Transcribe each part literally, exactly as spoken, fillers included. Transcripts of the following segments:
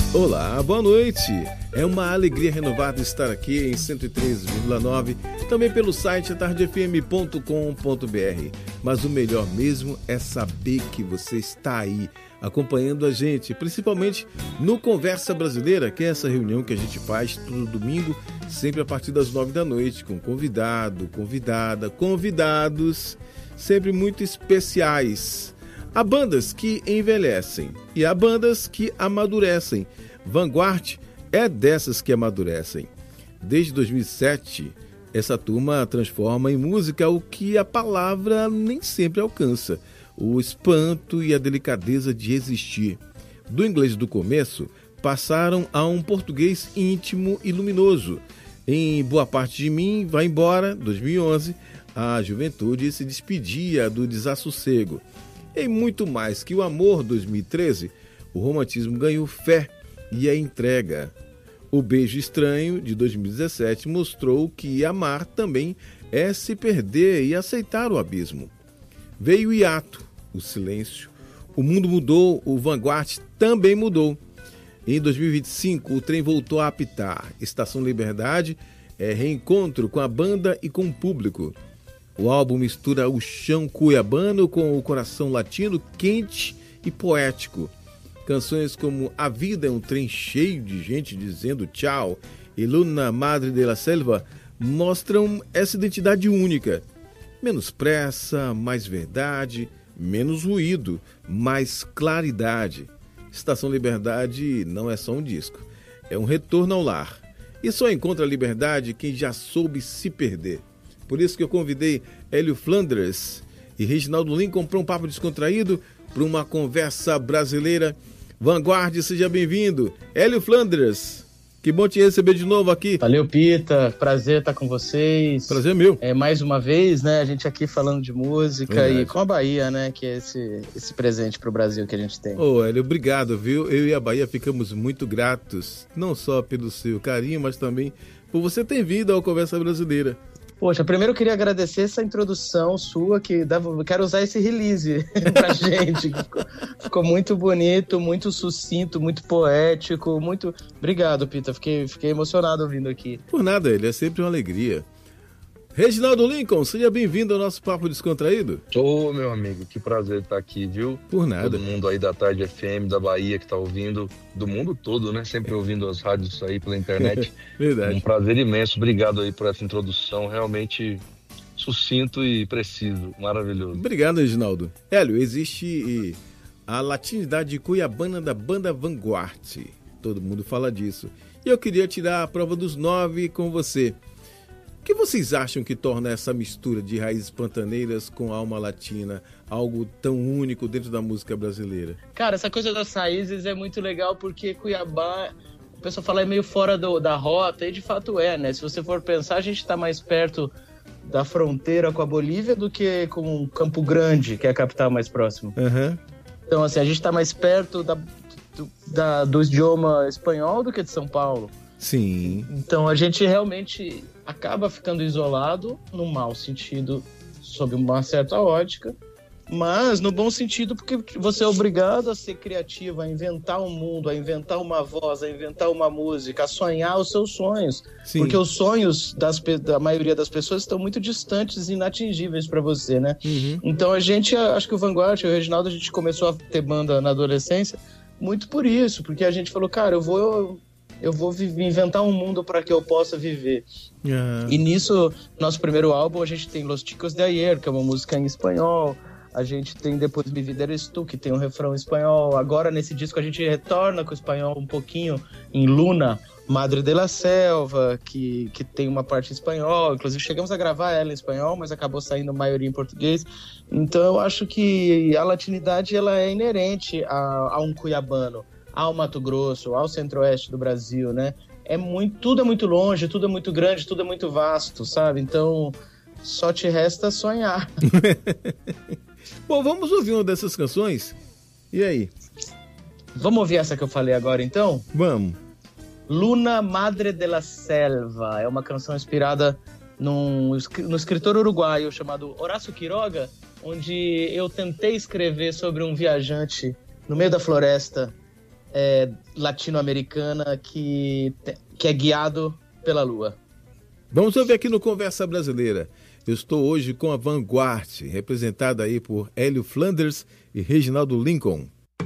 Olá, boa noite. É uma alegria renovada estar aqui em cento e três vírgula nove, também pelo site tarde f m ponto com ponto b r. Mas o melhor mesmo é saber que você está aí, acompanhando a gente, principalmente no Conversa Brasileira, que é essa reunião que a gente faz todo domingo, sempre a partir das nove da noite, com convidado, convidada, convidados, sempre muito especiais. Há bandas que envelhecem e há bandas que amadurecem. Vanguard é dessas que amadurecem. Desde dois mil e sete, essa turma transforma em música o que a palavra nem sempre alcança: o espanto e a delicadeza de existir. Do inglês do começo, passaram a um português íntimo e luminoso. Em Boa Parte de Mim Vai Embora, dois mil e onze, a juventude se despedia do desassossego. Em Muito Mais Que o Amor, dois mil e treze, o romantismo ganhou fé e a entrega. O Beijo Estranho, de dois mil e dezessete, mostrou que amar também é se perder e aceitar o abismo. Veio o hiato, o silêncio. O mundo mudou, o Vanguard também mudou. Em dois mil e vinte e cinco, o trem voltou a apitar. Estação Liberdade é reencontro com a banda e com o público. O álbum mistura o chão cuiabano com o coração latino quente e poético. Canções como A Vida é um Trem Cheio de Gente Dizendo Tchau e Luna Madre de la Selva mostram essa identidade única. Menos pressa, mais verdade, menos ruído, mais claridade. Estação Liberdade não é só um disco, é um retorno ao lar. E só encontra a liberdade quem já soube se perder. Por isso que eu convidei Hélio Flandres e Reginaldo Lincoln para um papo descontraído, para uma conversa brasileira. Vanguard, seja bem-vindo. Hélio Flandres, que bom te receber de novo aqui. Valeu, Pita. Prazer estar com vocês. Prazer meu. É, mais uma vez, né? A gente aqui falando de música. Verdade. E com a Bahia, né? Que é esse, esse presente para o Brasil que a gente tem. Ô, Hélio, obrigado, viu? Eu e a Bahia ficamos muito gratos, não só pelo seu carinho, mas também por você ter vindo ao Conversa Brasileira. Poxa, primeiro eu queria agradecer essa introdução sua, que dava, quero usar esse release pra gente. Ficou, ficou muito bonito, muito sucinto, muito poético, muito... Obrigado, Pita, fiquei, fiquei emocionado ouvindo aqui. Por nada, ele é sempre uma alegria. Reginaldo Lincoln, seja bem-vindo ao nosso Papo Descontraído. Ô, meu amigo, que prazer estar aqui, viu? Por nada. Todo mundo aí da Tarde F M, da Bahia, que tá ouvindo, do mundo todo, né? Sempre ouvindo as rádios aí pela internet. Verdade. Um prazer imenso, obrigado aí por essa introdução, realmente sucinto e preciso, maravilhoso. Obrigado, Reginaldo. Hélio, existe a latinidade cuiabana da banda Vanguard. Todo mundo fala disso. E eu queria tirar a prova dos nove com você. O que vocês acham que torna essa mistura de raízes pantaneiras com alma latina algo tão único dentro da música brasileira? Cara, essa coisa das raízes é muito legal porque Cuiabá, o pessoal fala, é meio fora do, da rota, e de fato é, né? Se você for pensar, a gente está mais perto da fronteira com a Bolívia do que com Campo Grande, que é a capital mais próxima. Uhum. Então, assim, a gente está mais perto da, do, da, do idioma espanhol do que de São Paulo. Sim. Então, a gente realmente acaba ficando isolado, no mau sentido, sob uma certa ótica, mas no bom sentido porque você é obrigado a ser criativo, a inventar um mundo, a inventar uma voz, a inventar uma música, a sonhar os seus sonhos. Sim. Porque os sonhos das, da maioria das pessoas estão muito distantes e inatingíveis para você, né? Uhum. Então a gente, acho que o Vanguard, o Reginaldo, a gente começou a ter banda na adolescência muito por isso, porque a gente falou, cara, eu vou... eu vou viver, inventar um mundo para que eu possa viver. Uhum. E nisso, nosso primeiro álbum, a gente tem Los Chicos de Ayer, que é uma música em espanhol. A gente tem depois Mi Vida Eres Tu, que tem um refrão em espanhol. Agora, nesse disco, a gente retorna com o espanhol um pouquinho em Luna, Madre de la Selva, que, que tem uma parte em espanhol. Inclusive, chegamos a gravar ela em espanhol, mas acabou saindo a maioria em português. Então, eu acho que a latinidade ela é inerente a, a um cuiabano, ao Mato Grosso, ao centro-oeste do Brasil, né? É muito, tudo é muito longe, tudo é muito grande, tudo é muito vasto, sabe? Então, só te resta sonhar. Bom, vamos ouvir uma dessas canções? E aí? Vamos ouvir essa que eu falei agora, então? Vamos. Luna Madre de la Selva. É uma canção inspirada num, no escritor uruguaio chamado Horácio Quiroga, onde eu tentei escrever sobre um viajante no meio da floresta é, latino-americana que, que é guiado pela lua. Vamos ouvir aqui no Conversa Brasileira. Eu estou hoje com a Vanguard, representada aí por Hélio Flanders e Reginaldo Lincoln.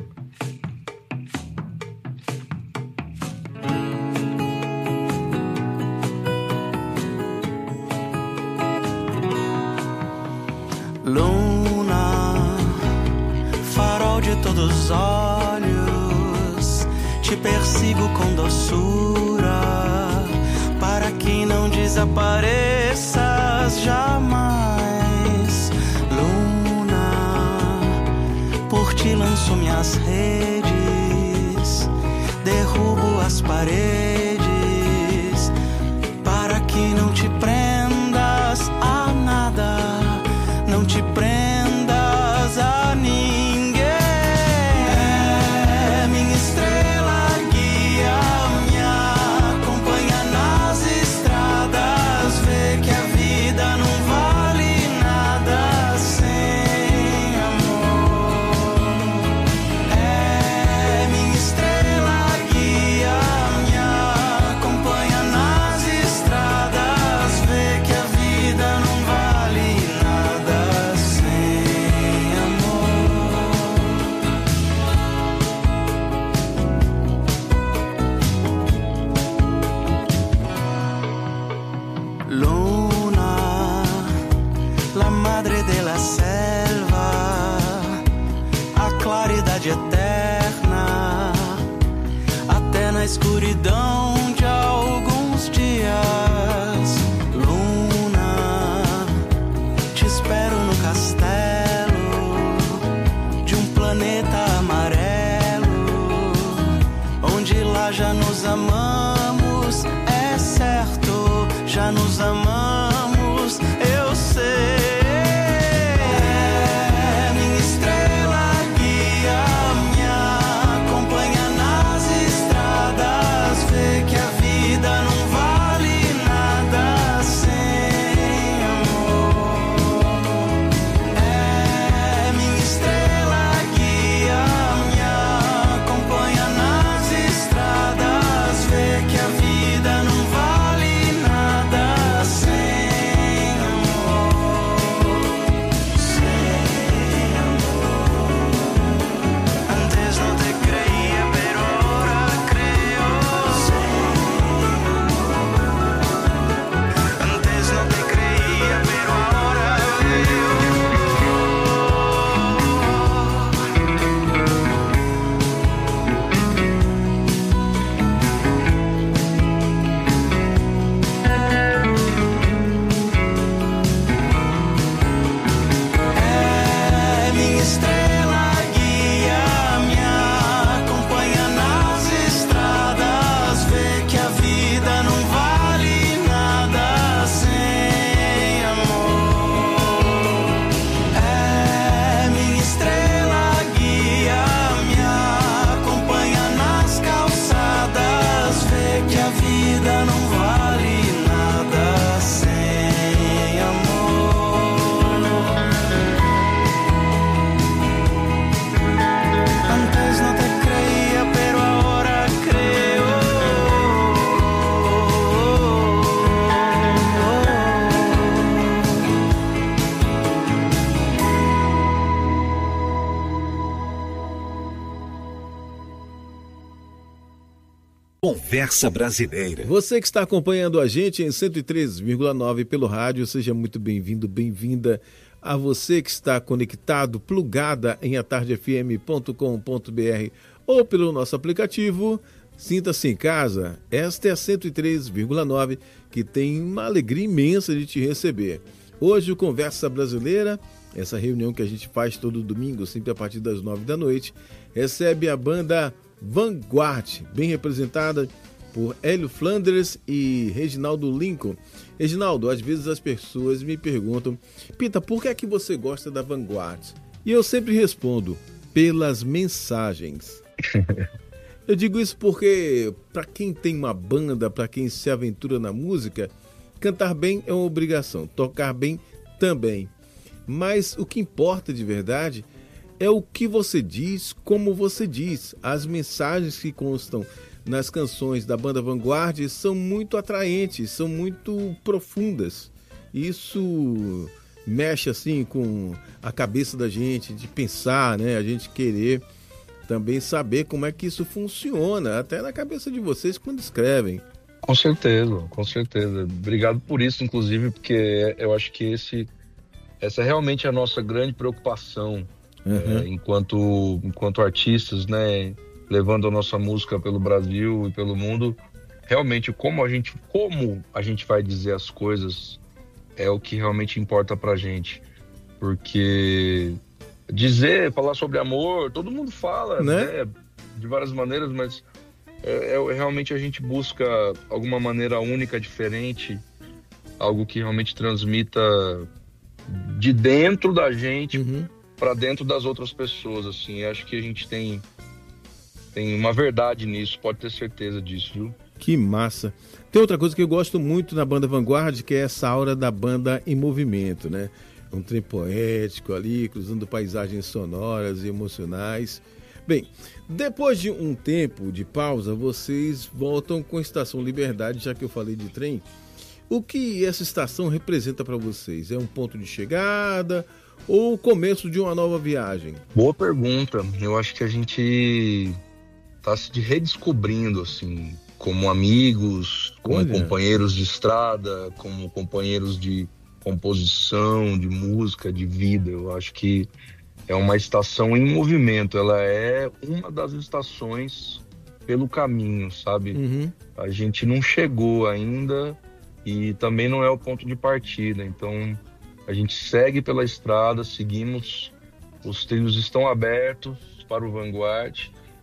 Luna, farol de todos os olhos, te persigo com doçura, para que não desapareças jamais. Luna, por ti lanço minhas redes, derrubo as paredes, para que não te prendas a nada, não te prendas a ninguém. É minha estrela guia, me acompanha nas estradas, vê que a vida não vale nada sem amor. É minha estrela guia, me acompanha nas estradas, vê que a vida não vale nada sem amor. Luna, la madre de la selva, a claridade eterna, até na escuridão de alguns dias. Luna, te espero no castelo de um planeta amarelo, onde lá já nos amamos, é certo, já nos amamos, eu sei. É minha estrela guia, me acompanha nas estradas, vê que a vida não vale nada sem amor. É minha estrela guia, me acompanha nas estradas, vê que a vida não vale nada sem amor, sem amor. Antes no te creía, pero ahora creo. Antes no te creía, pero ahora veo. É minha estrela guia, me acompanha nas estradas, vê que a vida não vale nada sem amor. É minha estrela guia, me acompanha nas calçadas, vê que a vida não vale nada sem amor. Antes no te creía, pero ahora creo. Conversa Brasileira. Você que está acompanhando a gente em cento e três vírgula nove pelo rádio, seja muito bem-vindo, bem-vinda. A você que está conectado, plugada em a tarde f m ponto com ponto b r ou pelo nosso aplicativo, sinta-se em casa. Esta é a cento e três vírgula nove, que tem uma alegria imensa de te receber. Hoje o Conversa Brasileira, essa reunião que a gente faz todo domingo, sempre a partir das nove da noite, recebe a banda Vanguard, bem representada por Hélio Flanders e Reginaldo Lincoln. Reginaldo, às vezes as pessoas me perguntam: Pita, por que é que você gosta da Vanguard? E eu sempre respondo: pelas mensagens. Eu digo isso porque, para quem tem uma banda, para quem se aventura na música, cantar bem é uma obrigação, tocar bem também. Mas o que importa de verdade é o que você diz, como você diz. As mensagens que constam nas canções da banda Vanguard são muito atraentes, são muito profundas. Isso mexe assim com a cabeça da gente, de pensar, né? A gente querer também saber como é que isso funciona, até na cabeça de vocês quando escrevem. Com certeza, com certeza. Obrigado por isso, inclusive, porque eu acho que esse, essa é realmente a nossa grande preocupação, uhum. é, enquanto, enquanto artistas, né? Levando a nossa música pelo Brasil e pelo mundo. Realmente, como a gente, como a gente vai dizer as coisas é o que realmente importa pra gente. Porque dizer, falar sobre amor, todo mundo fala, né? né? De várias maneiras, mas é, é, realmente a gente busca alguma maneira única, diferente, algo que realmente transmita de dentro da gente uhum. para dentro das outras pessoas, assim. Acho que a gente tem, tem uma verdade nisso, pode ter certeza disso, viu? Que massa. Tem outra coisa que eu gosto muito na banda Vanguard, que é essa aura da banda em movimento, né? Um trem poético ali, cruzando paisagens sonoras e emocionais. Bem, depois de um tempo de pausa, vocês voltam com a Estação Liberdade, já que eu falei de trem. O que essa estação representa para vocês? É um ponto de chegada ou o começo de uma nova viagem? Boa pergunta. Eu acho que a gente está se redescobrindo, assim, como amigos, como Olha. companheiros de estrada, como companheiros de composição, de música, de vida. Eu acho que é uma estação em movimento. Ela é uma das estações pelo caminho, sabe? Uhum. A gente não chegou ainda e também não é o ponto de partida. Então, a gente segue pela estrada, seguimos, os trilhos estão abertos para o Vanguard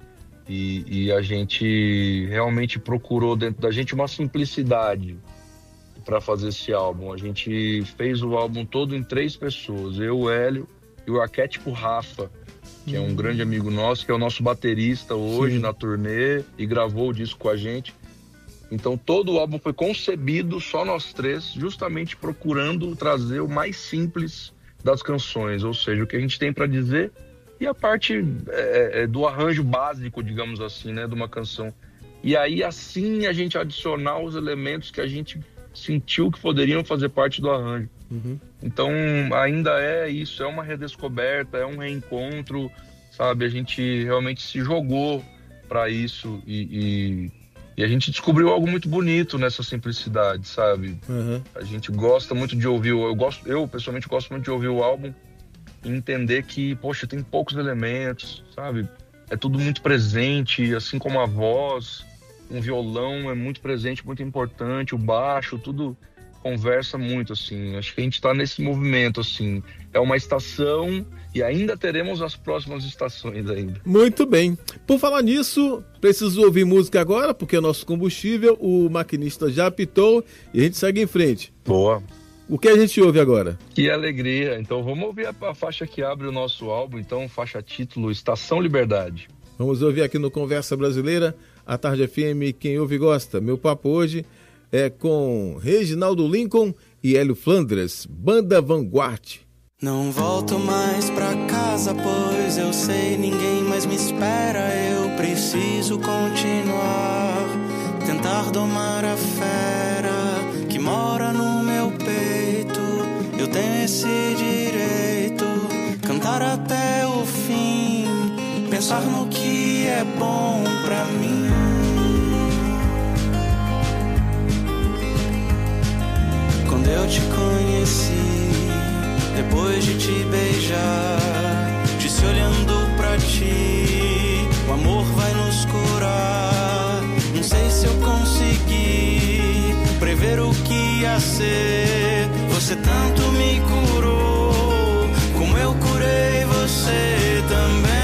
e, e a gente realmente procurou dentro da gente uma simplicidade para fazer esse álbum. A gente fez o álbum todo em três pessoas, eu, o Hélio e o arquétipo Rafa, que hum. é um grande amigo nosso, que é o nosso baterista hoje Sim. na turnê e gravou o disco com a gente. Então todo o álbum foi concebido só nós três, justamente procurando trazer o mais simples das canções, ou seja, o que a gente tem para dizer e a parte é, é, do arranjo básico, digamos assim, né, de uma canção. E aí assim a gente adicionar os elementos que a gente sentiu que poderiam fazer parte do arranjo. Uhum. Então ainda é isso, é uma redescoberta, é um reencontro, sabe? A gente realmente se jogou para isso e, e, e a gente descobriu algo muito bonito nessa simplicidade, sabe? Uhum. A gente gosta muito de ouvir, eu, gosto, eu pessoalmente gosto muito de ouvir o álbum e entender que, poxa, tem poucos elementos, sabe? É tudo muito presente, assim como a voz, um violão é muito presente, muito importante, o baixo, tudo conversa muito, assim. Acho que a gente está nesse movimento, assim. É uma estação e ainda teremos as próximas estações ainda. Muito bem. Por falar nisso, preciso ouvir música agora, porque é nosso combustível, o maquinista já apitou e a gente segue em frente. Boa. O que a gente ouve agora? Que alegria. Então vamos ouvir a, a faixa que abre o nosso álbum, então, faixa título Estação Liberdade. Vamos ouvir aqui no Conversa Brasileira, a Tarde F M, quem ouve gosta. Meu papo hoje é com Reginaldo Lincoln e Hélio Flandres, Banda Vanguard. Não volto mais pra casa, pois eu sei ninguém mais me espera. Eu preciso continuar, tentar domar a fera que mora no meu peito. Eu tenho esse direito, cantar até o fim, pensar no que é bom pra mim. Quando eu te conheci, depois de te beijar, disse olhando pra ti, o amor vai nos curar. Não sei se eu consegui prever o que ia ser. Você tanto me curou, como eu curei você também.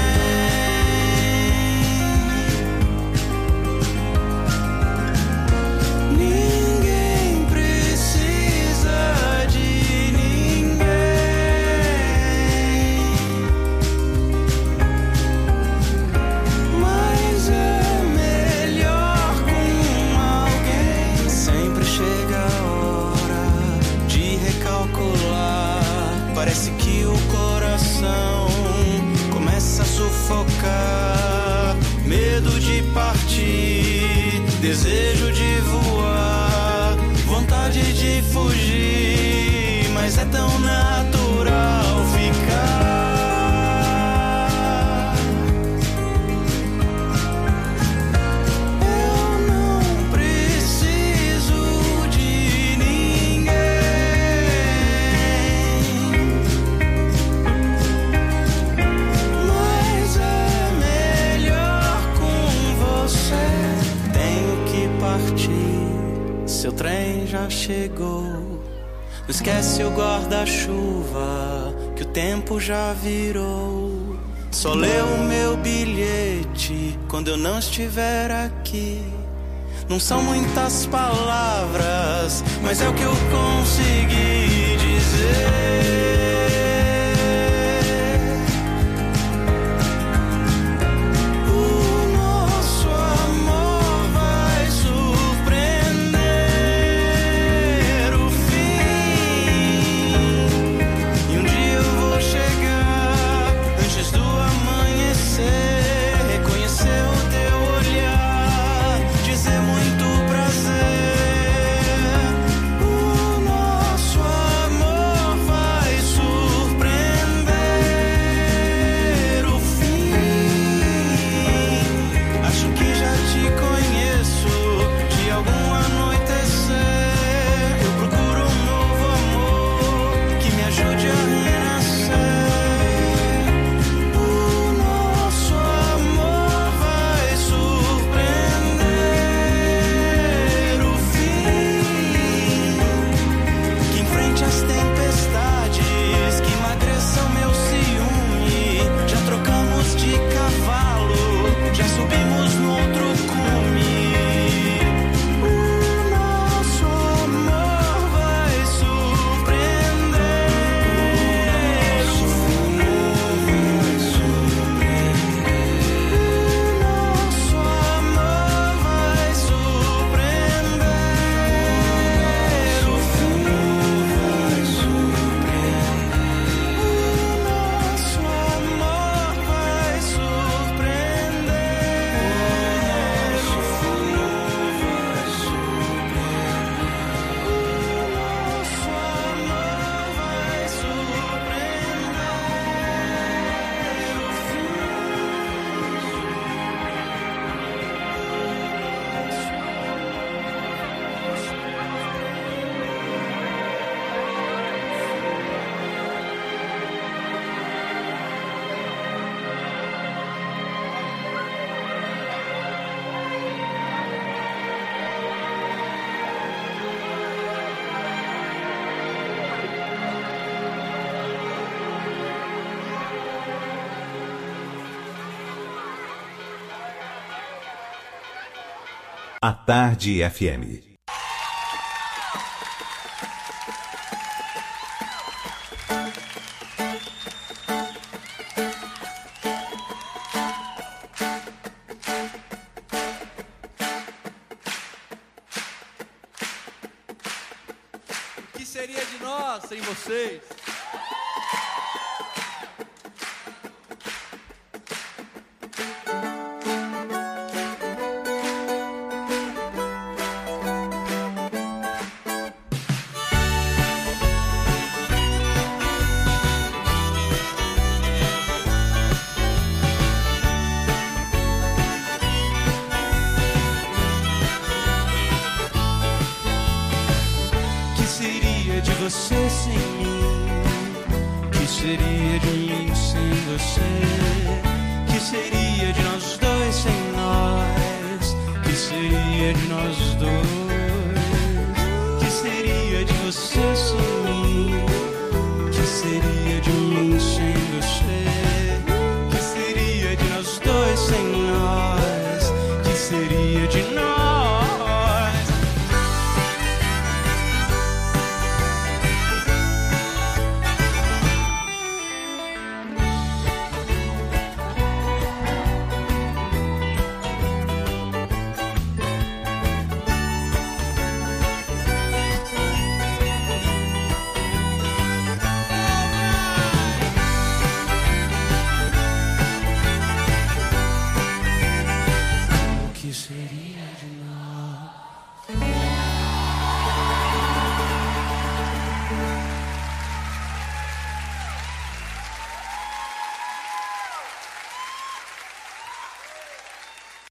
desejo de voar, vontade de fugir, mas é tão natural ficar. Seu trem já chegou. Não esquece o guarda-chuva, que o tempo já virou. Só lê o meu bilhete quando eu não estiver aqui. Não são muitas palavras, mas é o que eu consegui dizer. A Tarde F M. O que seria de nós sem vocês? Você sem mim, que seria de mim sem você? Que seria de nós dois sem nós? Que seria de nós dois? Que seria de você sem mim? Que seria de mim sem você? Que seria de nós dois sem nós? Que seria de nós?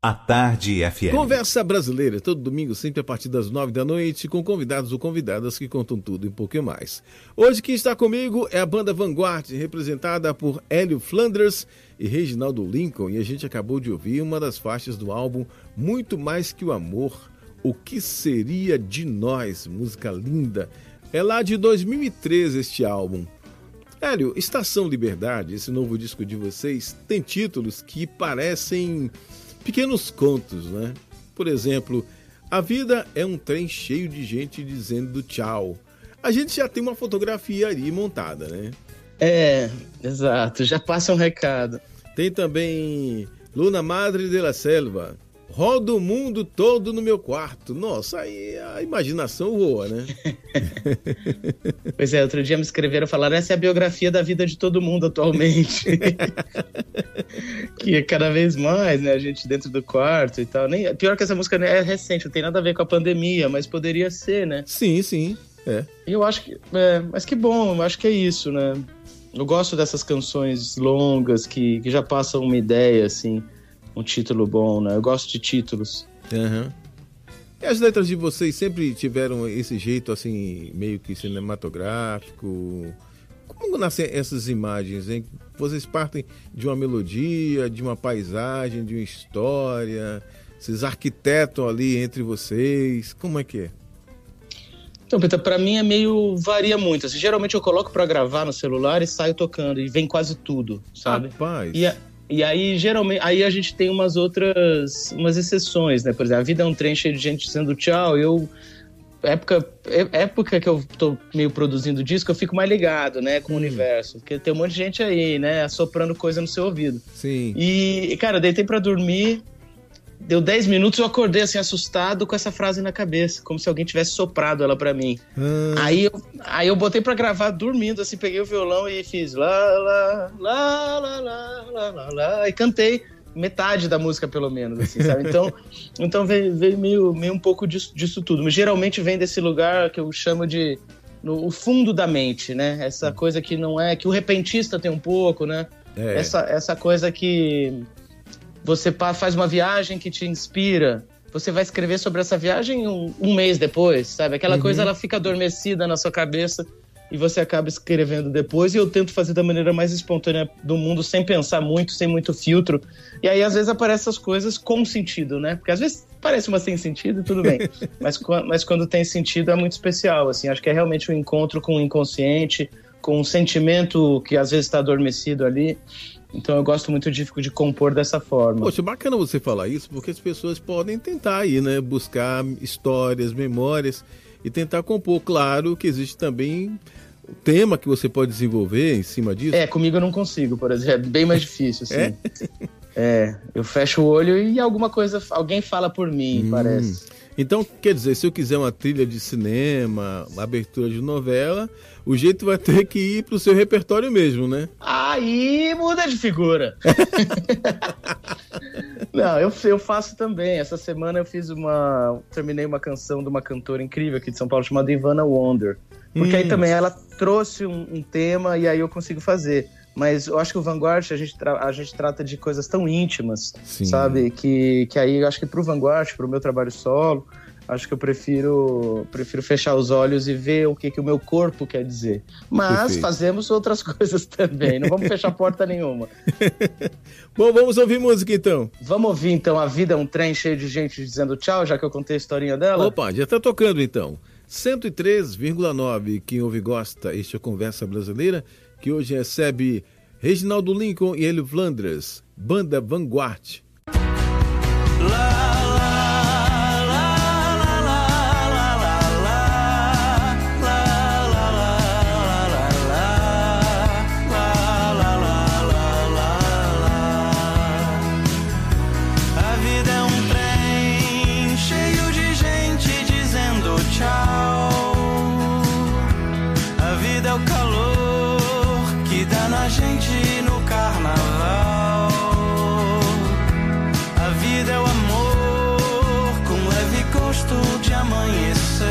A Tarde F M. Conversa Brasileira, todo domingo, sempre a partir das nove da noite, com convidados ou convidadas que contam tudo e um pouquinho mais. Hoje quem está comigo é a banda Vanguard, representada por Hélio Flanders e Reginaldo Lincoln, e a gente acabou de ouvir uma das faixas do álbum Muito Mais Que o Amor, O Que Seria de Nós, música linda. É lá de dois mil e treze este álbum. Hélio, Estação Liberdade, esse novo disco de vocês, tem títulos que parecem pequenos contos, né? Por exemplo, a vida é um trem cheio de gente dizendo tchau. A gente já tem uma fotografia ali montada, né? É, exato, já passa um recado. Tem também Luna Madre de la Selva, rodo o mundo todo no meu quarto. Nossa, aí a imaginação voa, né? Pois é, outro dia me escreveram, falaram, essa é a biografia da vida de todo mundo atualmente. Que é cada vez mais, né, a gente dentro do quarto e tal. Nem, pior que essa música é recente, não tem nada a ver com a pandemia, mas poderia ser, né? Sim, sim, é. E eu acho que, é, mas que bom, eu acho que é isso, né? Eu gosto dessas canções longas que, que já passam uma ideia, assim, um título bom, né? Eu gosto de títulos. Uhum. E as letras de vocês sempre tiveram esse jeito, assim, meio que cinematográfico? Como nascem essas imagens, hein? Vocês partem de uma melodia, de uma paisagem, de uma história? Vocês arquitetam ali entre vocês? Como é que é? Então, Peter, pra mim é meio... varia muito. Assim, geralmente eu coloco pra gravar no celular e saio tocando. E vem quase tudo, sabe? Rapaz! E, a, e aí, geralmente... Aí a gente tem umas outras... umas exceções, né? Por exemplo, a vida é um trem cheio de gente dizendo tchau. Eu... Época, época que eu tô meio produzindo disco, eu fico mais ligado, né, com o universo. Porque tem um monte de gente aí, né, assoprando coisa no seu ouvido. Sim. E, cara, eu deitei pra dormir, deu dez minutos, eu acordei, assim, assustado com essa frase na cabeça, como se alguém tivesse soprado ela pra mim. Hum. Aí, eu, aí eu botei pra gravar dormindo, assim, peguei o violão e fiz lá, lá, lá, lá, lá, lá, lá, lá, e cantei metade da música, pelo menos, assim, sabe? Então, então veio, veio meio, meio um pouco disso, disso tudo. Mas geralmente vem desse lugar que eu chamo de no, o fundo da mente, né? Essa coisa que não é... que o repentista tem um pouco, né? É. Essa, essa coisa que você faz uma viagem que te inspira, você vai escrever sobre essa viagem um, um mês depois, sabe? Aquela uhum. coisa, ela fica adormecida na sua cabeça e você acaba escrevendo depois, e eu tento fazer da maneira mais espontânea do mundo, sem pensar muito, sem muito filtro. E aí, às vezes, aparecem essas coisas com sentido, né? Porque, às vezes, parece uma sem sentido, tudo bem. mas, mas quando tem sentido, é muito especial, assim. Acho que é realmente um encontro com o inconsciente, com um sentimento que, às vezes, está adormecido ali. Então, eu gosto muito de, de compor dessa forma. Poxa, bacana você falar isso, porque as pessoas podem tentar aí, né? Buscar histórias, memórias e tentar compor. Claro que existe também o tema que você pode desenvolver em cima disso. É, comigo eu não consigo, por exemplo. É bem mais difícil, assim. É? É, eu fecho o olho e alguma coisa, alguém fala por mim, hum. parece. Então, quer dizer, se eu quiser uma trilha de cinema, uma abertura de novela, o jeito vai ter que ir pro seu repertório mesmo, né? Aí muda de figura. Não, eu, eu faço também. Essa semana eu fiz uma... terminei uma canção de uma cantora incrível aqui de São Paulo, chamada Ivana Wonder. Porque hum. aí também ela trouxe um, um tema e aí eu consigo fazer. Mas eu acho que o Vanguard, a gente, tra- a gente trata de coisas tão íntimas, Sim. sabe? Que, que aí eu acho que pro Vanguard, pro meu trabalho solo, acho que eu prefiro, prefiro fechar os olhos e ver o que, que o meu corpo quer dizer. Mas Perfeito. Fazemos outras coisas também, não vamos fechar porta nenhuma. Bom, vamos ouvir música então. Vamos ouvir então A Vida é um Trem Cheio de Gente Dizendo Tchau, já que eu contei a historinha dela? Opa, já tá tocando então. cento e três vírgula nove, quem ouve gosta, este é a Conversa Brasileira, que hoje recebe Reginaldo Lincoln e Hélio Flanders, banda Vanguard. A vida é um trem cheio de gente dizendo tchau. A vida é o calor que dá na gente no carnaval. A vida é o amor com leve gosto de amanhecer,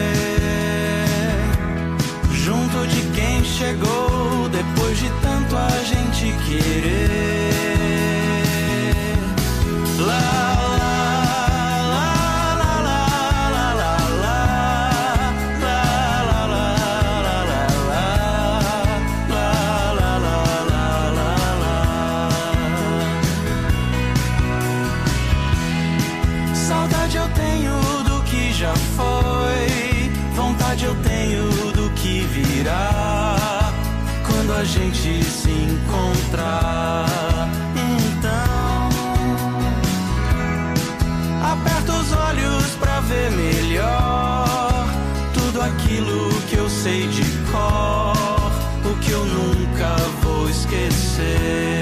junto de quem chegou depois de tanto a gente querer. Lá se encontrar. Então, aperta os olhos pra ver melhor tudo aquilo que eu sei de cor, o que eu nunca vou esquecer.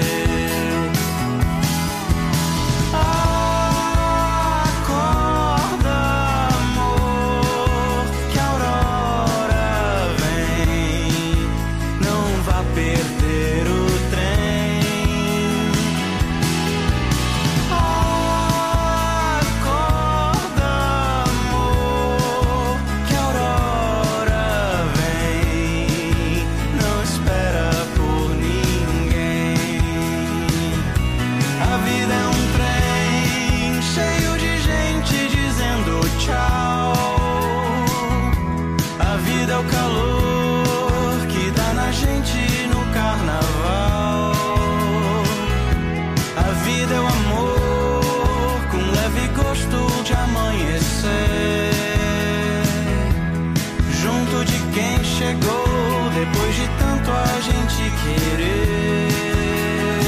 Depois de tanto a gente querer,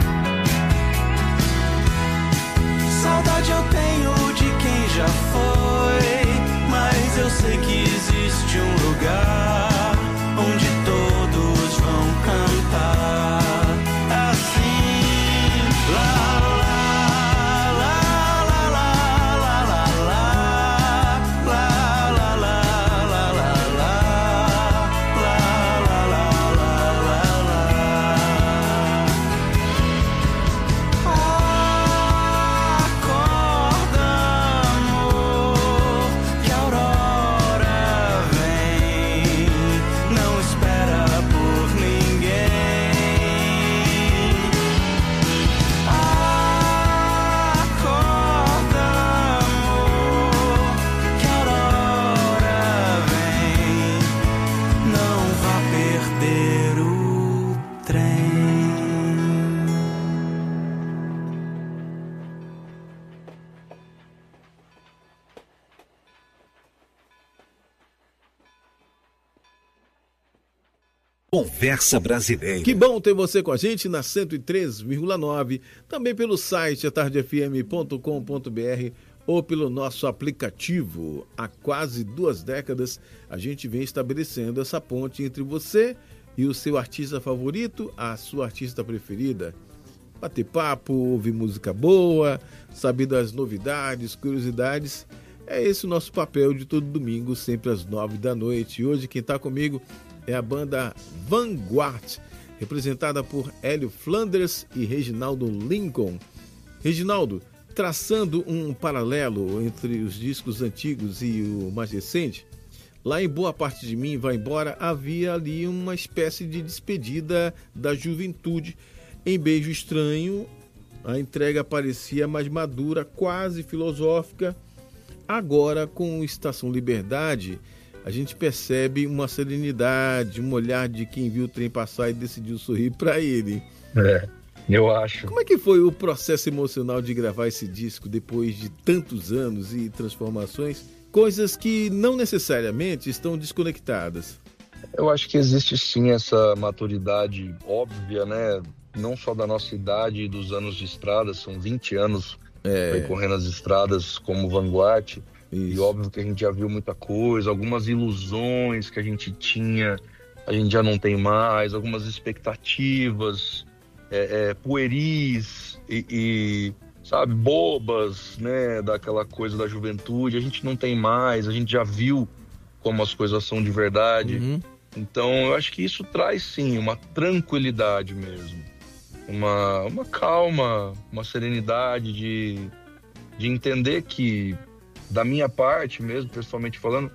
saudade eu tenho de quem já foi, mas eu sei que existe um lugar onde todos vão cantar assim, lá, lá, lá, lá, lá, lá, lá, lá, lá, lá, lá, lá, lá. Conversa Brasileira. Que bom ter você com a gente na cento e três vírgula nove, também pelo site a tarde f m ponto com ponto b r ou pelo nosso aplicativo. Há quase duas décadas a gente vem estabelecendo essa ponte entre você e o seu artista favorito, a sua artista preferida. Bater papo, ouvir música boa, saber das novidades, curiosidades. É esse o nosso papel de todo domingo, sempre às nove da noite. E hoje quem está comigo é a banda Vanguard, representada por Hélio Flanders e Reginaldo Lincoln. Reginaldo, traçando um paralelo entre os discos antigos e o mais recente, lá em Boa Parte de Mim Vai Embora havia ali uma espécie de despedida da juventude. Em Beijo Estranho, a entrega parecia mais madura, quase filosófica. Agora, com Estação Liberdade, a gente percebe uma serenidade, um olhar de quem viu o trem passar e decidiu sorrir para ele. É, eu acho. Como é que foi o processo emocional de gravar esse disco depois de tantos anos e transformações? Coisas que não necessariamente estão desconectadas. Eu acho que existe sim essa maturidade óbvia, né? Não só da nossa idade e dos anos de estrada, são vinte anos é. percorrendo as estradas como Vanguard. Isso. E óbvio que a gente já viu muita coisa, algumas ilusões que a gente tinha, a gente já não tem mais, algumas expectativas é, é, pueris e, e, sabe, bobas, né, daquela coisa da juventude, a gente não tem mais, a gente já viu como as coisas são de verdade. Uhum. Então eu acho que isso traz sim uma tranquilidade mesmo, uma, uma calma, uma serenidade de, de entender que da minha parte mesmo, pessoalmente falando,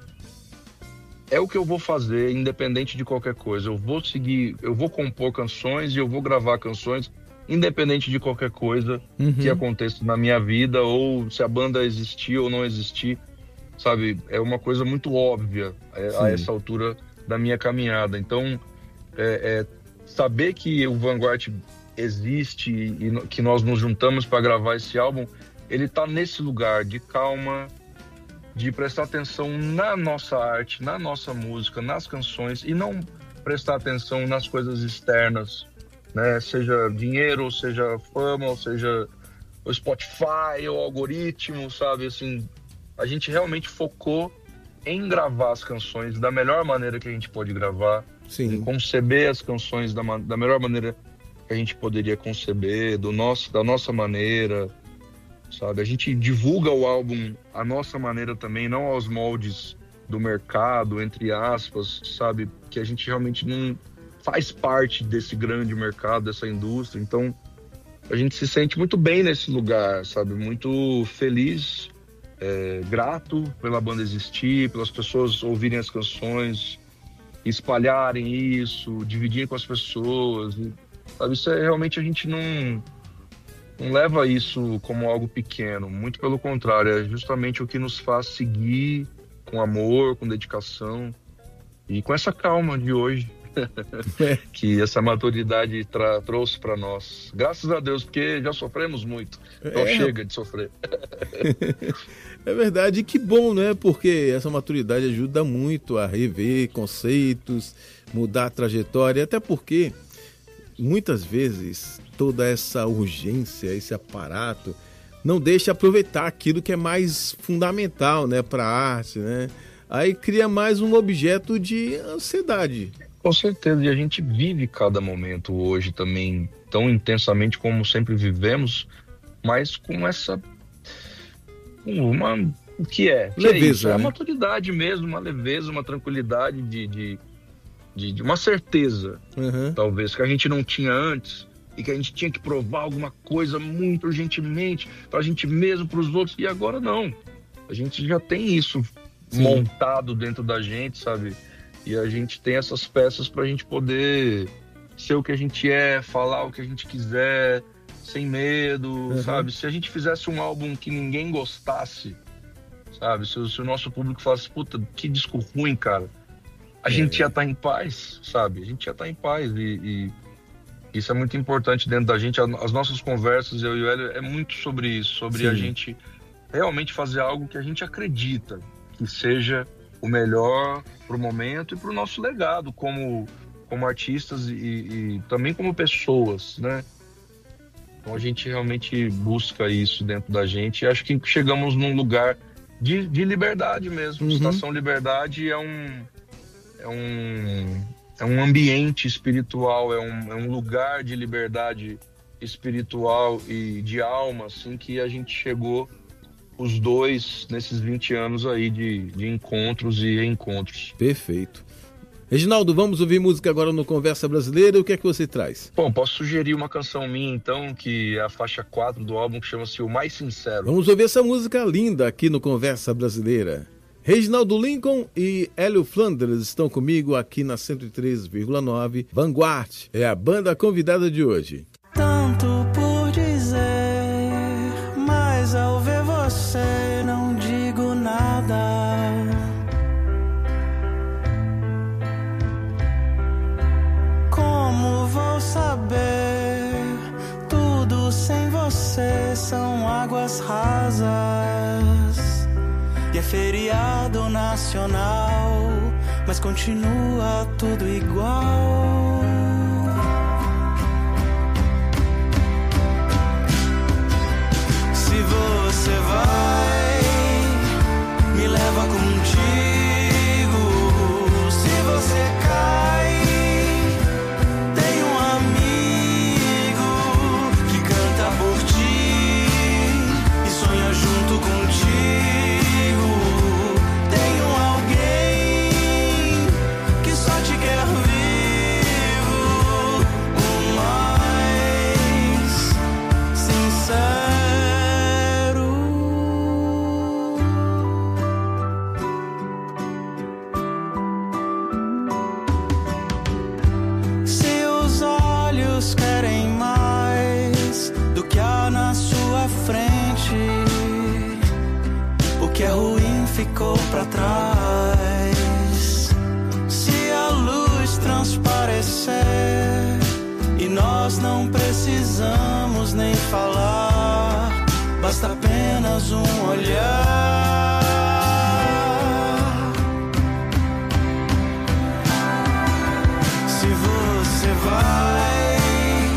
é o que eu vou fazer, independente de qualquer coisa. Eu vou seguir, eu vou compor canções e eu vou gravar canções, independente de qualquer coisa uhum. que aconteça na minha vida, ou se a banda existir ou não existir, sabe? É uma coisa muito óbvia é, a essa altura da minha caminhada. Então, é, é, saber que o Vanguard existe e no, que nós nos juntamos para gravar esse álbum, ele tá nesse lugar de calma, de prestar atenção na nossa arte, na nossa música, nas canções, e não prestar atenção nas coisas externas, né? Seja dinheiro, ou seja fama, ou seja o Spotify, ou algoritmo, sabe? Assim, a gente realmente focou em gravar as canções da melhor maneira que a gente pode gravar, Sim. em conceber as canções da, da melhor maneira que a gente poderia conceber, do nosso, da nossa maneira, sabe? A gente divulga o álbum à nossa maneira também, não aos moldes do mercado, entre aspas, sabe? Que a gente realmente não faz parte desse grande mercado, dessa indústria. Então, a gente se sente muito bem nesse lugar, sabe? Muito feliz, é, grato pela banda existir, pelas pessoas ouvirem as canções, espalharem isso, dividirem com as pessoas, e, sabe? Isso é realmente, a gente não, não leva isso como algo pequeno, muito pelo contrário, é justamente o que nos faz seguir com amor, com dedicação e com essa calma de hoje. É. Que essa maturidade tra- trouxe para nós, graças a Deus, porque já sofremos muito, então é. Chega de sofrer. É verdade, e que bom, né? Porque essa maturidade ajuda muito a rever conceitos, mudar a trajetória, até porque muitas vezes toda essa urgência, esse aparato não deixa aproveitar aquilo que é mais fundamental, né, para a arte, né? Aí cria mais um objeto de ansiedade. Com certeza, e a gente vive cada momento hoje também tão intensamente como sempre vivemos, mas com essa... Uma, o que é? Que leveza, é isso? É a né? maturidade mesmo, uma leveza, uma tranquilidade, de, de, de, de uma certeza, uhum. talvez, que a gente não tinha antes, e que a gente tinha que provar alguma coisa muito urgentemente pra gente mesmo, pros outros, e agora não. A gente já tem isso Sim. montado dentro da gente, sabe? E a gente tem essas peças pra gente poder ser o que a gente é, falar o que a gente quiser, sem medo, uhum. sabe? Se a gente fizesse um álbum que ninguém gostasse, sabe? Se, se o nosso público falasse, puta, que disco ruim, cara, a é. gente ia estar em paz, sabe? A gente ia estar em paz e, e isso é muito importante dentro da gente. As nossas conversas, eu e o Hélio, é muito sobre isso, sobre Sim. a gente realmente fazer algo que a gente acredita que seja o melhor para o momento e para o nosso legado como, como artistas e, e também como pessoas, né? Então a gente realmente busca isso dentro da gente e acho que chegamos num lugar de, de liberdade mesmo. Uhum. Estação Liberdade é um, é, um, é um ambiente espiritual, é um, é um lugar de liberdade espiritual e de alma, assim, que a gente chegou os dois nesses vinte anos aí de, de encontros e reencontros. Perfeito. Reginaldo, vamos ouvir música agora no Conversa Brasileira. O que é que você traz? Bom, posso sugerir uma canção minha, então, que é a faixa quatro do álbum, que chama-se O Mais Sincero. Vamos ouvir essa música linda aqui no Conversa Brasileira. Reginaldo Lincoln e Hélio Flanders estão comigo aqui na cento e três vírgula nove. Vanguard é a banda convidada de hoje. Tanto por dizer, mas ao ver você não digo nada. Como vou saber? Tudo sem você são águas rasas. E é feriado nacional, mas continua tudo igual. Se você vai, me leva contigo. Se você cai, tem um amigo que canta por ti e sonha junto contigo. Tem um alguém que só te quer vivo, o mais sincero. Querem mais do que há na sua frente. O que é ruim ficou pra trás. Se a luz transparecer e nós não precisamos nem falar, basta apenas um olhar. Se você vai,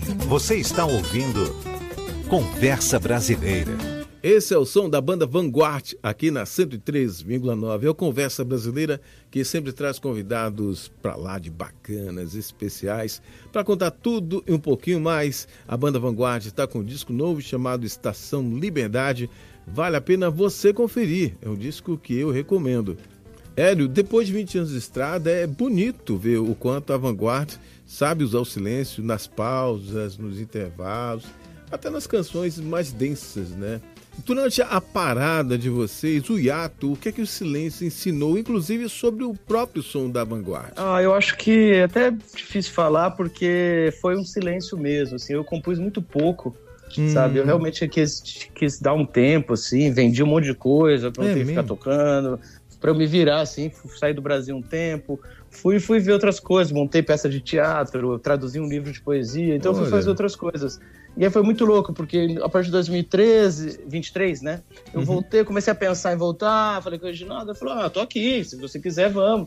Você está ouvindo Conversa Brasileira. Esse é o som da banda Vanguard, aqui na cento e três vírgula nove. É o Conversa Brasileira, que sempre traz convidados para lá de bacanas, especiais, para contar tudo e um pouquinho mais. A banda Vanguard está com um disco novo chamado Estação Liberdade. Vale a pena você conferir. É um disco que eu recomendo. Hélio, depois de vinte anos de estrada, é bonito ver o quanto a Vanguard sabe usar o silêncio nas pausas, nos intervalos, até nas canções mais densas, né? Durante a parada de vocês, o hiato, o que é que o silêncio ensinou, inclusive sobre o próprio som da Vanguard? Ah, eu acho que é até difícil falar, porque foi um silêncio mesmo, assim, eu compus muito pouco, hum. sabe? Eu realmente quis, quis dar um tempo, assim, vendi um monte de coisa pra não é ter que ficar tocando, pra eu me virar, assim, sair do Brasil um tempo, fui, fui ver outras coisas, montei peça de teatro, traduzi um livro de poesia, então Olha. fui fazer outras coisas. E aí foi muito louco, porque a partir de dois mil e treze, vinte e três, né? Eu uhum. voltei, comecei a pensar em voltar, falei com o Reginaldo, ele falou, ah, tô aqui, se você quiser, vamos.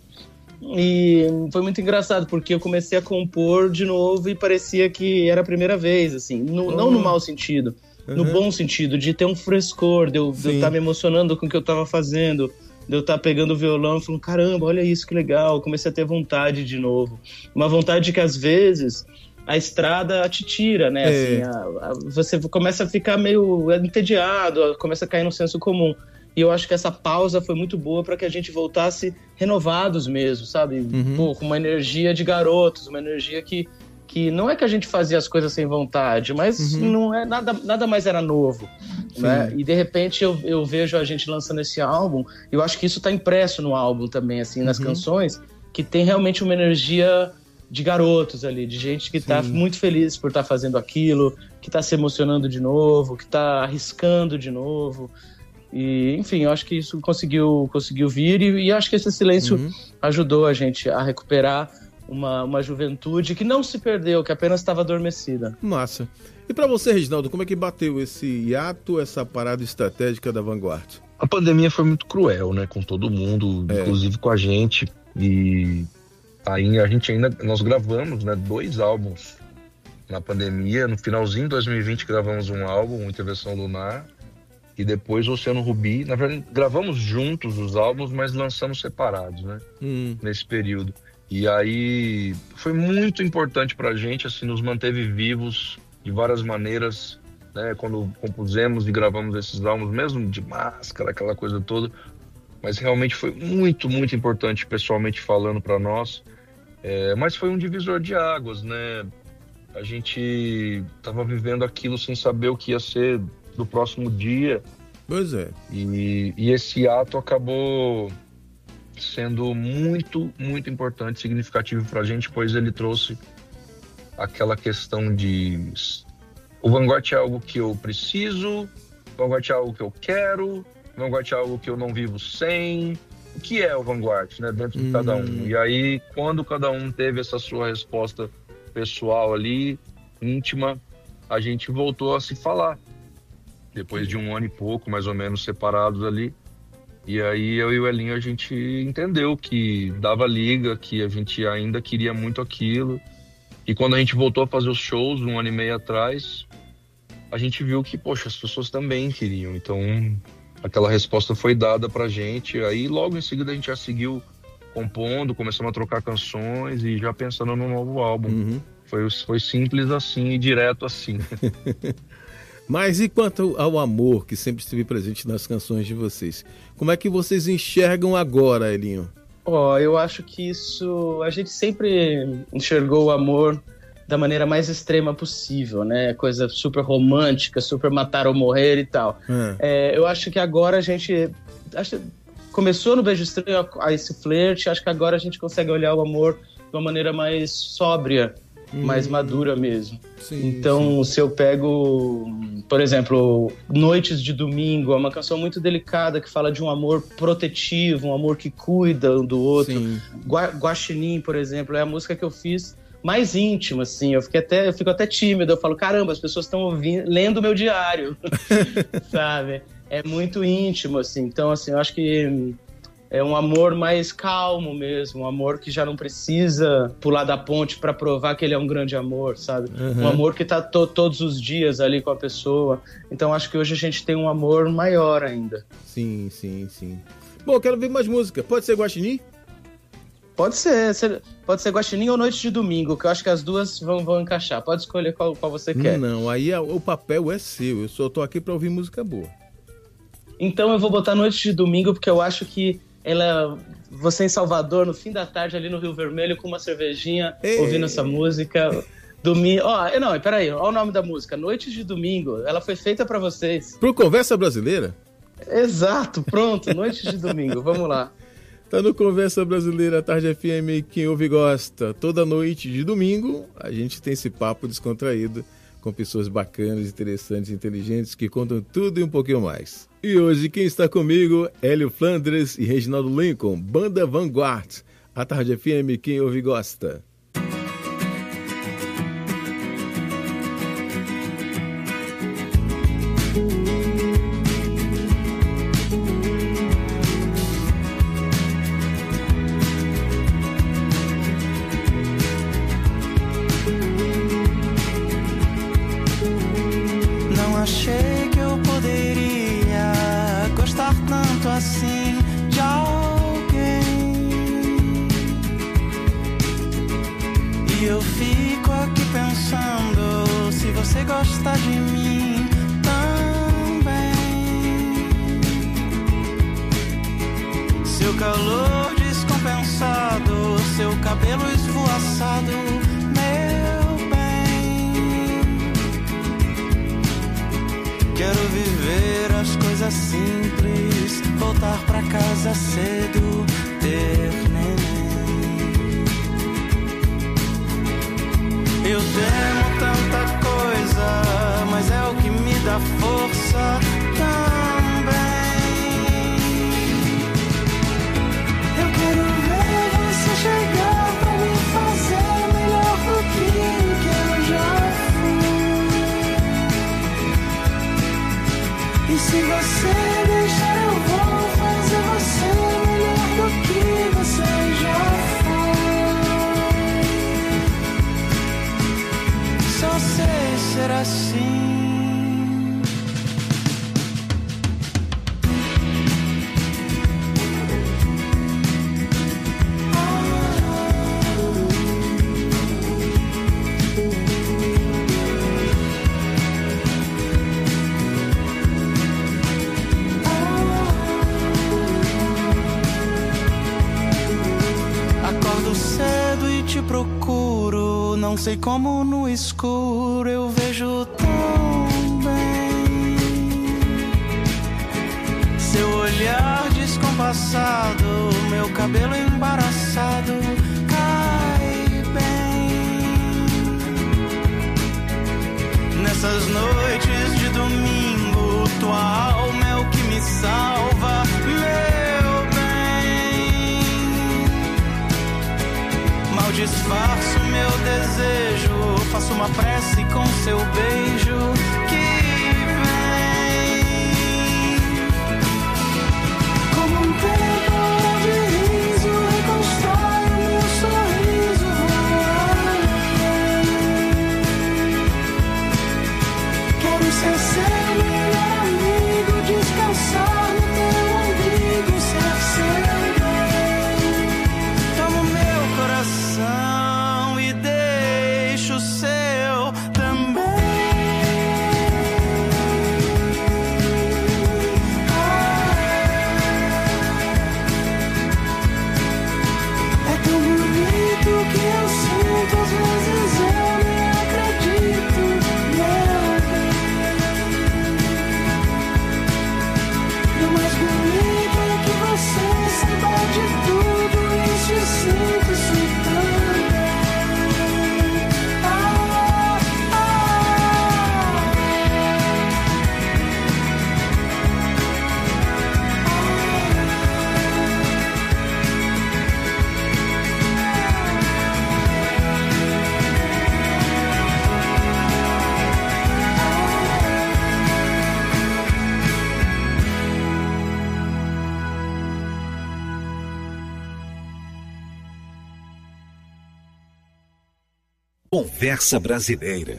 E foi muito engraçado, porque eu comecei a compor de novo e parecia que era a primeira vez, assim, no, uhum. não no mau sentido, uhum. no bom sentido, de ter um frescor, de eu estar me emocionando com o que eu tava fazendo, de eu estar pegando o violão e falando, caramba, olha isso, que legal, comecei a ter vontade de novo. Uma vontade que às vezes a estrada te tira, né? É. Assim, a, a, você começa a ficar meio entediado, começa a cair no senso comum. E eu acho que essa pausa foi muito boa para que a gente voltasse renovados mesmo, sabe? Uhum. Pô, com uma energia de garotos, uma energia que, que não é que a gente fazia as coisas sem vontade, mas uhum. não é, nada, nada mais era novo. Né? E de repente eu, eu vejo a gente lançando esse álbum, eu acho que isso está impresso no álbum também, assim, nas uhum. canções, que tem realmente uma energia de garotos ali, de gente que está muito feliz por estar tá fazendo aquilo, que está se emocionando de novo, que está arriscando de novo. E, enfim, eu acho que isso conseguiu, conseguiu vir e, e acho que esse silêncio uhum. ajudou a gente a recuperar uma, uma juventude que não se perdeu, que apenas estava adormecida. Massa. E para você, Reginaldo, como é que bateu esse hiato, essa parada estratégica da Vanguard? A pandemia foi muito cruel, né, com todo mundo, é. inclusive com a gente, e aí a gente ainda, nós gravamos, né, dois álbuns na pandemia. No finalzinho de dois mil e vinte gravamos um álbum, Intervenção Lunar, e depois o Oceano Rubi. Na verdade, gravamos juntos os álbuns, mas lançamos separados, né, hum. nesse período. E aí foi muito importante pra gente, assim, nos manteve vivos de várias maneiras, né, quando compusemos e gravamos esses álbuns, mesmo de máscara, aquela coisa toda, mas realmente foi muito, muito importante pessoalmente falando pra nós. É, mas foi um divisor de águas, né? A gente tava vivendo aquilo sem saber o que ia ser do próximo dia. Pois é. E, e esse ato acabou sendo muito, muito importante, significativo pra gente, pois ele trouxe aquela questão de o Vanguard é algo que eu preciso, o Vanguard é algo que eu quero, o Vanguard é algo que eu não vivo sem. O que é o Vanguard, né, dentro de hum. cada um? E aí, quando cada um teve essa sua resposta pessoal ali, íntima, a gente voltou a se falar. Depois de um ano e pouco, mais ou menos, separados ali. E aí, eu e o Elinho, a gente entendeu que dava liga, que a gente ainda queria muito aquilo. E quando a gente voltou a fazer os shows, um ano e meio atrás, a gente viu que, poxa, as pessoas também queriam. Então, aquela resposta foi dada pra gente. Aí, logo em seguida, a gente já seguiu compondo, começamos a trocar canções e já pensando no novo álbum. Uhum. Foi, foi simples assim e direto assim. Mas e quanto ao amor que sempre esteve presente nas canções de vocês? Como é que vocês enxergam agora, Elinho? Ó, oh, eu acho que isso... A gente sempre enxergou o amor da maneira mais extrema possível, né? Coisa super romântica, super matar ou morrer e tal. É. É, eu acho que agora a gente... Acho, começou no Beijo Estranho a, a esse flerte, acho que agora a gente consegue olhar o amor de uma maneira mais sóbria, hum. mais madura mesmo. Sim, então, sim. se eu pego, por exemplo, Noites de Domingo, é uma canção muito delicada que fala de um amor protetivo, um amor que cuida um do outro. Gua- Guaxinim, por exemplo, é a música que eu fiz mais íntima, assim. Eu, fiquei até, eu fico até tímido, eu falo, caramba, as pessoas estão ouvindo, lendo o meu diário, sabe? É muito íntimo, assim. Então, assim, eu acho que É um amor mais calmo mesmo, um amor que já não precisa pular da ponte para provar que ele é um grande amor, sabe? Uhum. Um amor que tá to- todos os dias ali com a pessoa. Então acho que hoje a gente tem um amor maior ainda. Sim, sim, sim. Bom, quero ver mais música. Pode ser Guaxinim? Pode ser, pode ser Guaxinim ou Noite de Domingo, que eu acho que as duas vão, vão encaixar. Pode escolher qual, qual você quer. Não, aí a, o papel é seu, eu só tô aqui pra ouvir música boa. Então eu vou botar Noite de Domingo, porque eu acho que ela, você em Salvador, no fim da tarde, ali no Rio Vermelho, com uma cervejinha, Ei. ouvindo essa música. Domingo. Ó, oh, não, peraí, olha o nome da música, Noite de Domingo. Ela foi feita pra vocês. Pro Conversa Brasileira? Exato, pronto, Noite de Domingo, vamos lá. Tá no Conversa Brasileira, Tarde F M, quem ouve gosta. Toda noite de domingo, a gente tem esse papo descontraído com pessoas bacanas, interessantes, inteligentes, que contam tudo e um pouquinho mais. E hoje quem está comigo, Hélio Flandres e Reginaldo Lincoln, Banda Vanguard. A Tarde F M, quem ouve gosta. Não sei como no escuro eu vejo tão bem. Seu olhar descompassado, meu cabelo embaraçado cai bem. Nessas noites de domingo, tua alma é o que me salva, meu bem. Mal disfarço meu desejo, faço uma prece com seu beijo que vem. Como um tempo de riso, reconstrói o meu sorriso. Quero ser seu melhor amigo Conversa Brasileira.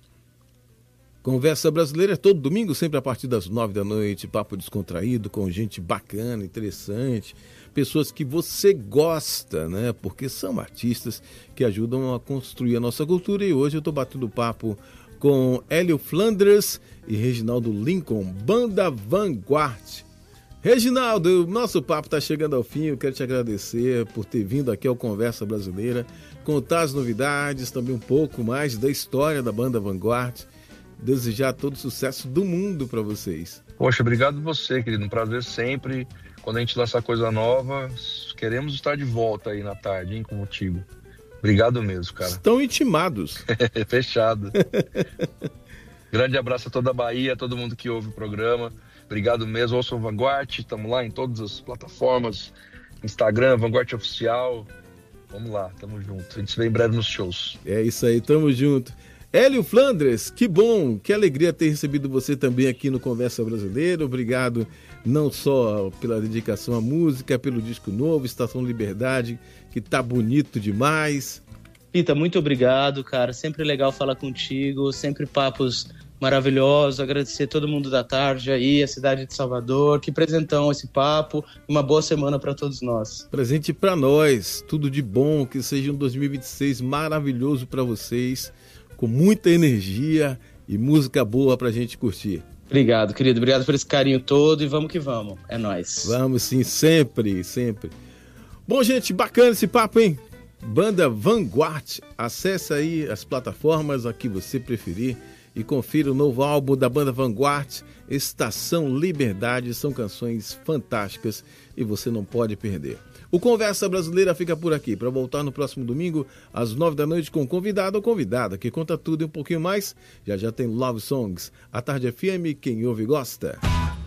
Conversa Brasileira é todo domingo, sempre a partir das nove da noite, papo descontraído, com gente bacana, interessante, pessoas que você gosta, né? Porque são artistas que ajudam a construir a nossa cultura. E hoje eu estou batendo papo com Hélio Flanders e Reginaldo Lincoln, Banda Vanguard. Reginaldo, o nosso papo está chegando ao fim. Eu quero te agradecer por ter vindo aqui ao Conversa Brasileira, contar as novidades, também um pouco mais da história da Banda Vanguard. Desejar todo o sucesso do mundo para vocês. Poxa, obrigado você, querido. Um prazer sempre. Quando a gente lança coisa nova, queremos estar de volta aí na tarde, hein, contigo. Obrigado mesmo, cara. Estão intimados. Fechado. Grande abraço a toda a Bahia, a todo mundo que ouve o programa. Obrigado mesmo. Ouçam o Vanguard, estamos lá em todas as plataformas. Instagram, Vanguard Oficial. Vamos lá, tamo junto. A gente se vê em breve nos shows. É isso aí, tamo junto. Hélio Flanders, que bom, que alegria ter recebido você também aqui no Conversa Brasileira. Obrigado não só pela dedicação à música, pelo disco novo, Estação Liberdade, que tá bonito demais. Pita, muito obrigado, cara. Sempre legal falar contigo, sempre papos maravilhosos. Agradecer todo mundo da tarde aí, a cidade de Salvador. Que presentão esse papo. Uma boa semana para todos nós. Presente para nós, tudo de bom, que seja um dois mil e vinte e seis maravilhoso para vocês, com muita energia e música boa pra gente curtir. Obrigado, querido. Obrigado por esse carinho todo e vamos que vamos. É nóis. Vamos sim, sempre, sempre. Bom, gente, bacana esse papo, hein? Banda Vanguard. Acesse aí as plataformas a que você preferir e confira o novo álbum da Banda Vanguard, Estação Liberdade. São canções fantásticas e você não pode perder. O Conversa Brasileira fica por aqui, para voltar no próximo domingo, às nove da noite, com um convidado ou convidada, que conta tudo e um pouquinho mais. Já já tem Love Songs. A Tarde F M, quem ouve gosta.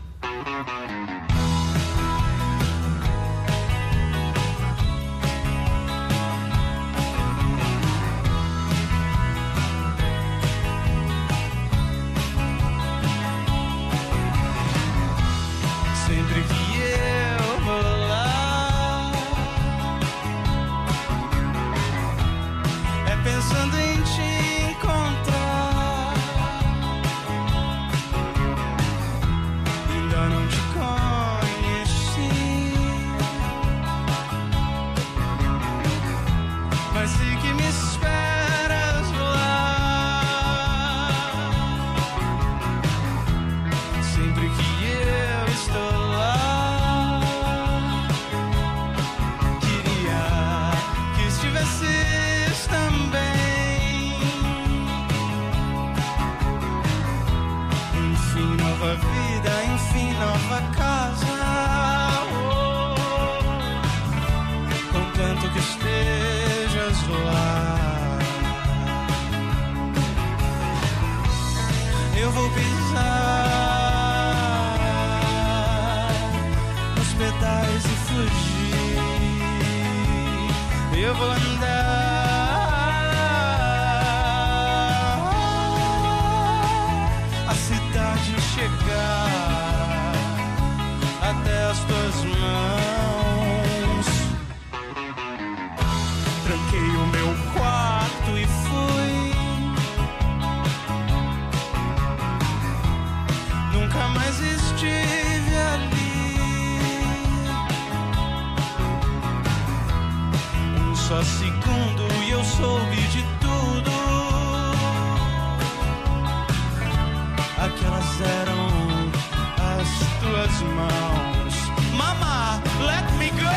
Só segundo e eu soube de tudo. Aquelas eram as tuas mãos. Mama, let me go.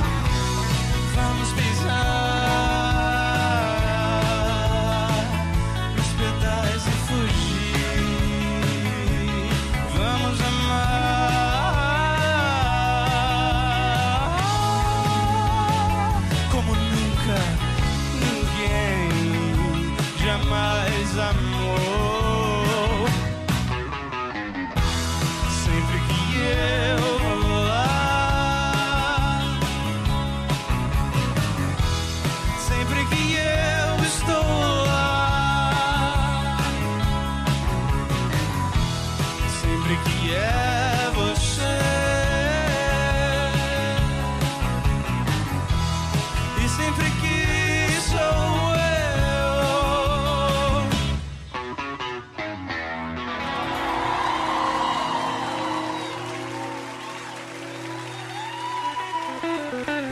Vamos pisar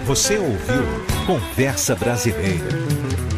Você ouviu Conversa Brasileira.